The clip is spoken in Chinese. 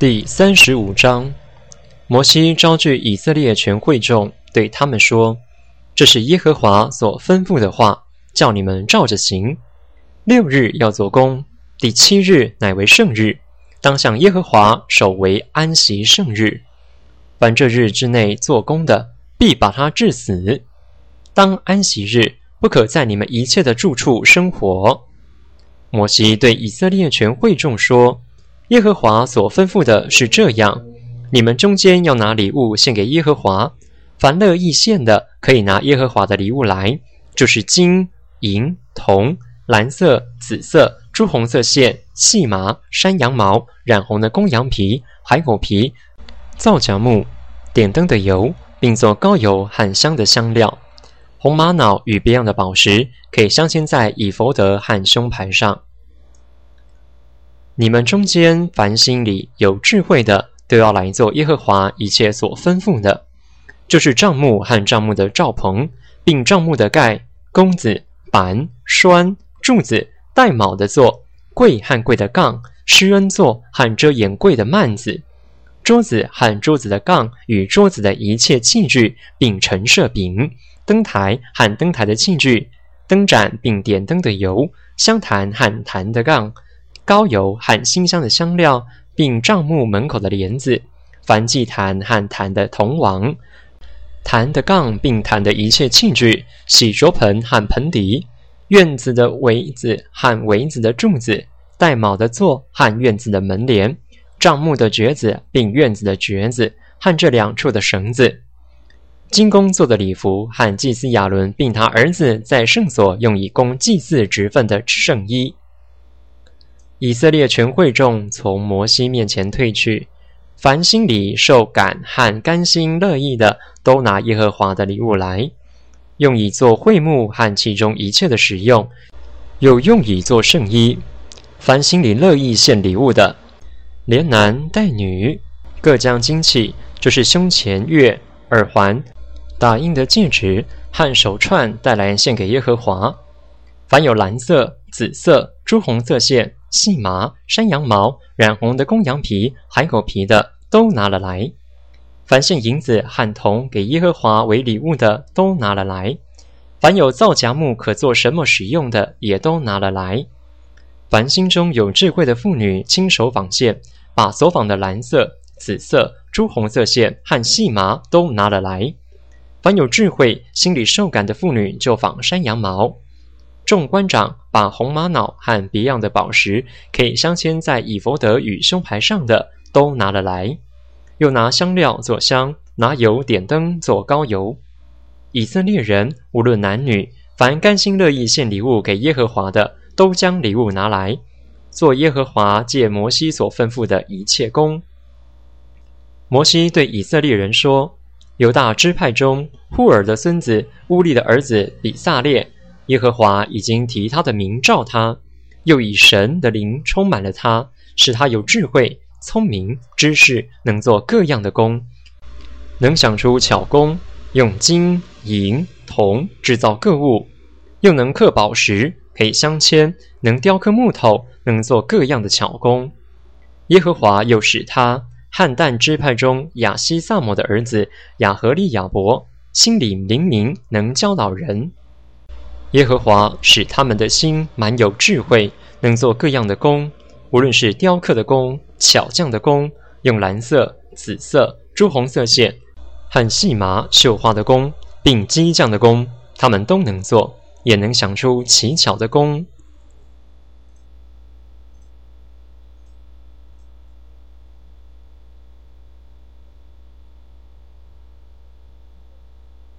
第35章，摩西招聚以色列全会众，对他们说：这是耶和华所吩咐的话，叫你们照着行。6日要做工，第7日乃为圣日，当向耶和华守为安息圣日。凡这日之内做工的，必把他治死。当安息日，不可在你们一切的住处生活。摩西对以色列全会众说：耶和华所吩咐的是这样，你们中间要拿礼物献给耶和华，凡乐意献的，可以拿耶和华的礼物来，就是金、银、铜、蓝色、紫色、朱红色线、细麻、山羊毛、染红的公羊皮、海狗皮、皂荚木、点灯的油，并做膏油和香的香料。红玛瑙与别样的宝石，可以镶嵌在以弗得和胸牌上。你们中间凡心里有智慧的，都要来做耶和华一切所吩咐的，就是帐幕和帐幕的罩棚，并帐幕的盖、弓子、板、栓、柱子、带卯的座、柜和柜的杠、施恩座和遮掩柜的幔子、桌子和桌子的杠与桌子的一切器具，并陈设饼、灯台和灯台的器具、灯盏并点灯的油、香坛和坛的杠、膏油和馨香的香料，并帐幕门口的帘子、燔祭坛和坛的铜网、坛的杠并坛的一切器具、洗濯盆和盆底、院子的围子和围子的柱子、带卯的座和院子的门帘、帐幕的橛子并院子的橛子和这2处的绳子、金工做的礼服和祭司亚伦并他儿子在圣所用以供祭祀职分的圣衣。以色列全会众从摩西面前退去，凡心里受感和甘心乐意的，都拿耶和华的礼物来，用以做会幕和其中一切的使用，又用以做圣衣。凡心里乐意献礼物的，连男带女，各将金器，就是胸前月、耳环、打印的戒指和手串带来献给耶和华。凡有蓝色、紫色、朱红色线、细麻、山羊毛、染红的公羊皮、海狗皮的，都拿了来。凡献银子和铜给耶和华为礼物的，都拿了来。凡有皂荚木可做什么使用的，也都拿了来。凡心中有智慧的妇女亲手纺线，把所纺的蓝色、紫色、朱红色线和细麻都拿了来。凡有智慧、心里受感的妇女就纺山羊毛。众官长把红玛瑙和别样的宝石，可以镶嵌在以弗得与胸牌上的，都拿了来。又拿香料做香，拿油点灯做膏油。以色列人无论男女，凡甘心乐意献礼物给耶和华的，都将礼物拿来，做耶和华借摩西所吩咐的一切工。摩西对以色列人说：犹大支派中户尔的孙子乌利的儿子比撒列，耶和华已经提他的名召他，又以神的灵充满了他，使他有智慧、聪明、知识，能做各样的工，能想出巧工，用金、银、铜制造各物，又能刻宝石，可以镶嵌，能雕刻木头，能做各样的巧工。耶和华又使他汉但支派中亚西撒摩的儿子亚和利亚伯心里灵明，能教导人。耶和华使他们的心满有智慧，能做各样的工，无论是雕刻的工、巧匠的工，用蓝色、紫色、朱红色线和细麻绣花的工，并机匠的工，他们都能做，也能想出奇巧的工，